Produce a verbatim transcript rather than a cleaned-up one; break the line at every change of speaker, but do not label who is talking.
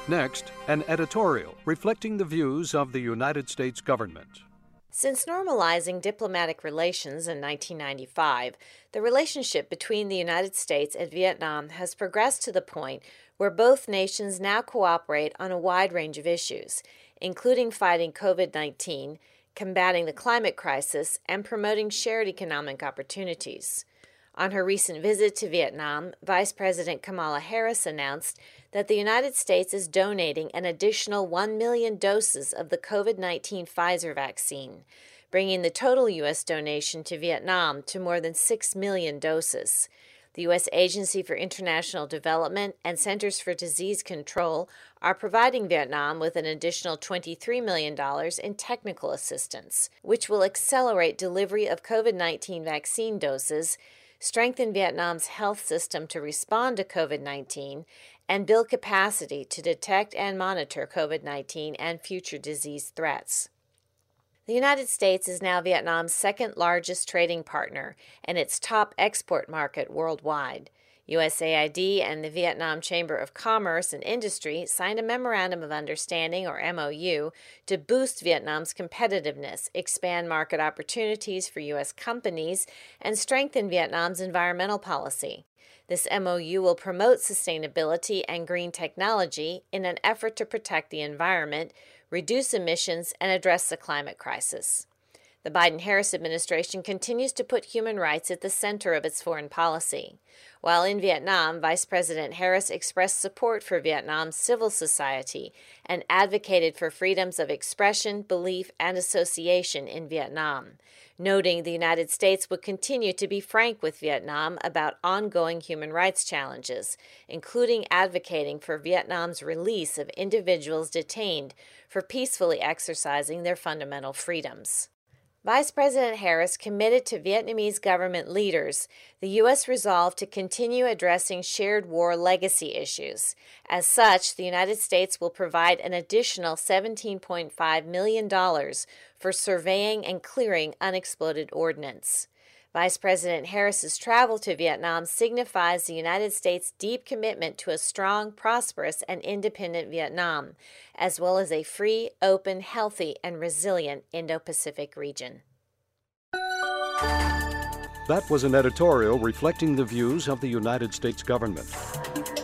Next, an editorial reflecting the views of the United States government.
Since normalizing diplomatic relations in nineteen ninety-five, the relationship between the United States and Vietnam has progressed to the point where both nations now cooperate on a wide range of issues, including fighting COVID nineteen, combating the climate crisis, and promoting shared economic opportunities. On her recent visit to Vietnam, Vice President Kamala Harris announced that the United States is donating an additional one million doses of the COVID nineteen Pfizer vaccine, bringing the total U S donation to Vietnam to more than six million doses. The U S Agency for International Development and Centers for Disease Control are providing Vietnam with an additional twenty-three million dollars in technical assistance, which will accelerate delivery of COVID nineteen vaccine doses, strengthen Vietnam's health system to respond to COVID nineteen, and build capacity to detect and monitor COVID nineteen and future disease threats. The United States is now Vietnam's second largest trading partner and its top export market worldwide. U S A I D and the Vietnam Chamber of Commerce and Industry signed a Memorandum of Understanding, or M O U, to boost Vietnam's competitiveness, expand market opportunities for U S companies, and strengthen Vietnam's environmental policy. This M O U will promote sustainability and green technology in an effort to protect the environment, reduce emissions, and address the climate crisis. The Biden-Harris administration continues to put human rights at the center of its foreign policy. While in Vietnam, Vice President Harris expressed support for Vietnam's civil society and advocated for freedoms of expression, belief, and association in Vietnam, noting the United States would continue to be frank with Vietnam about ongoing human rights challenges, including advocating for Vietnam's release of individuals detained for peacefully exercising their fundamental freedoms. Vice President Harris committed to Vietnamese government leaders the U S resolve to continue addressing shared war legacy issues. As such, the United States will provide an additional seventeen point five million dollars for surveying and clearing unexploded ordnance. Vice President Harris's travel to Vietnam signifies the United States' deep commitment to a strong, prosperous, and independent Vietnam, as well as a free, open, healthy, and resilient Indo-Pacific region.
That was an editorial reflecting the views of the United States government.